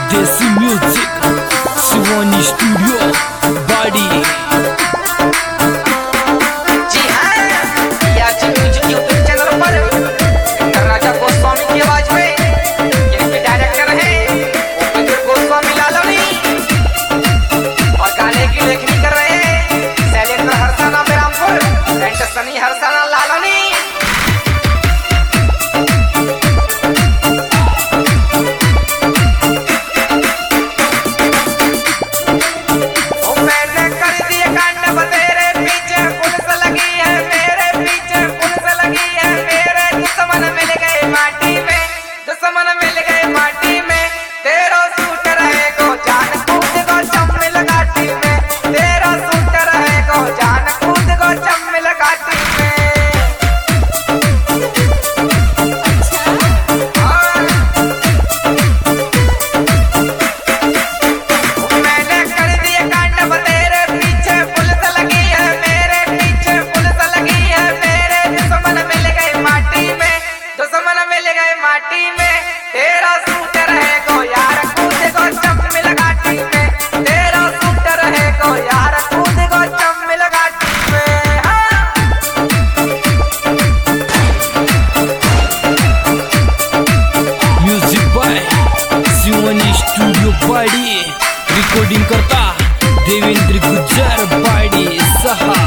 देसी music Shivani studio बाड़ी। जी हाँ, याची म्यूजिक यूट्यूब चैनल पर राजा गोस्वामी की आवाज में इनके डायरेक्टर हैं उपेंद्र गोस्वामी लालनी और गाने की लेखनी कर रहे हैं शैलेंद्र हरसाना बेरामपुर एंड सनी हरसाना लालनी। माटी में तेरा सूट रहे को यार कूद को चम्मिल घाटी में, तेरा सूट रहे को यार कूद को चम्मिल घाटी में। म्यूजिक बाय शिवानी स्टूडियो बाड़ी। रिकॉर्डिंग करता देवेंद्र गुज्जर बाड़ी सहा।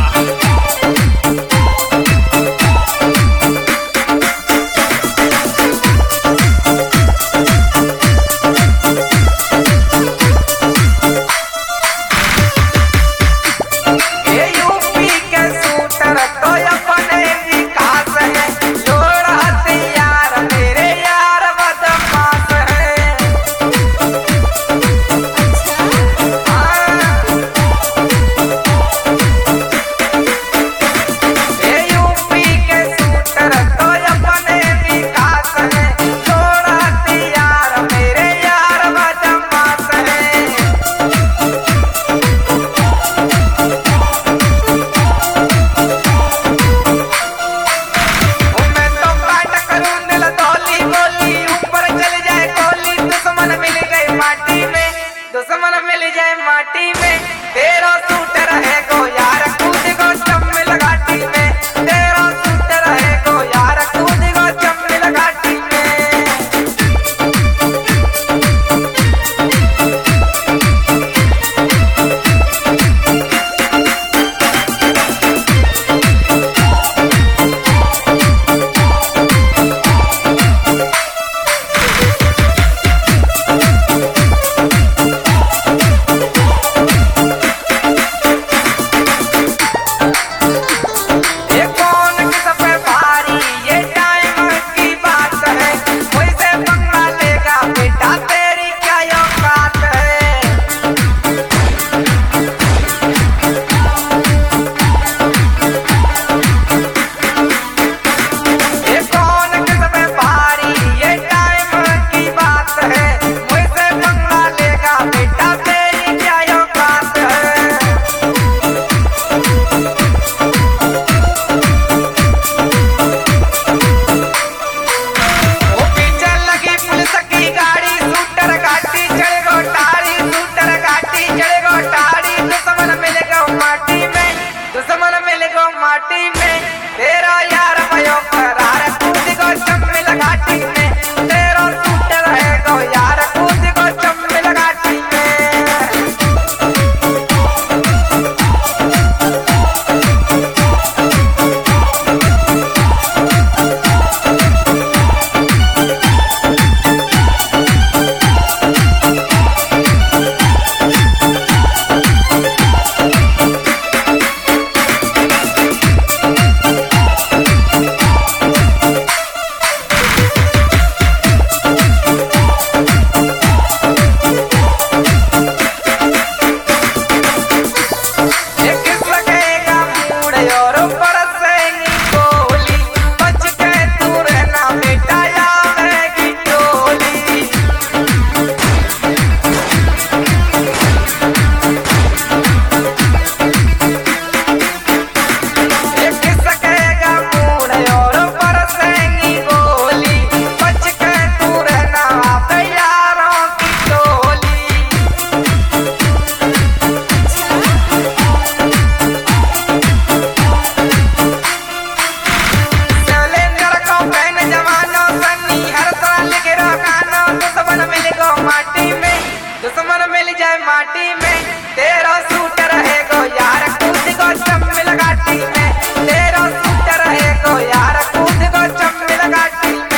माटी में, दुश्मन मिल जाए माटी में, तेरा सूट रहेगो यार कूद गो चम्मिल घाटी में, तेरा सूट रहेगो यार कूद गो चम्मिल घाटी में।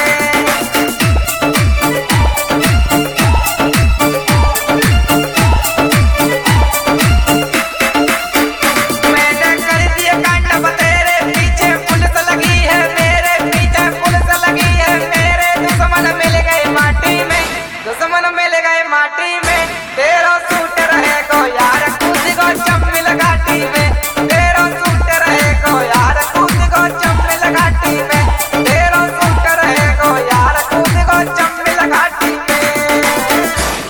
मैंने कर दिया कांड तेरे पीछे पुलिस लगी है, मेरे पीछे पुलिस लगी है, मेरे दुश्मन मिल गए माटी में, दुश्मन मिल गए माटी में, तेरा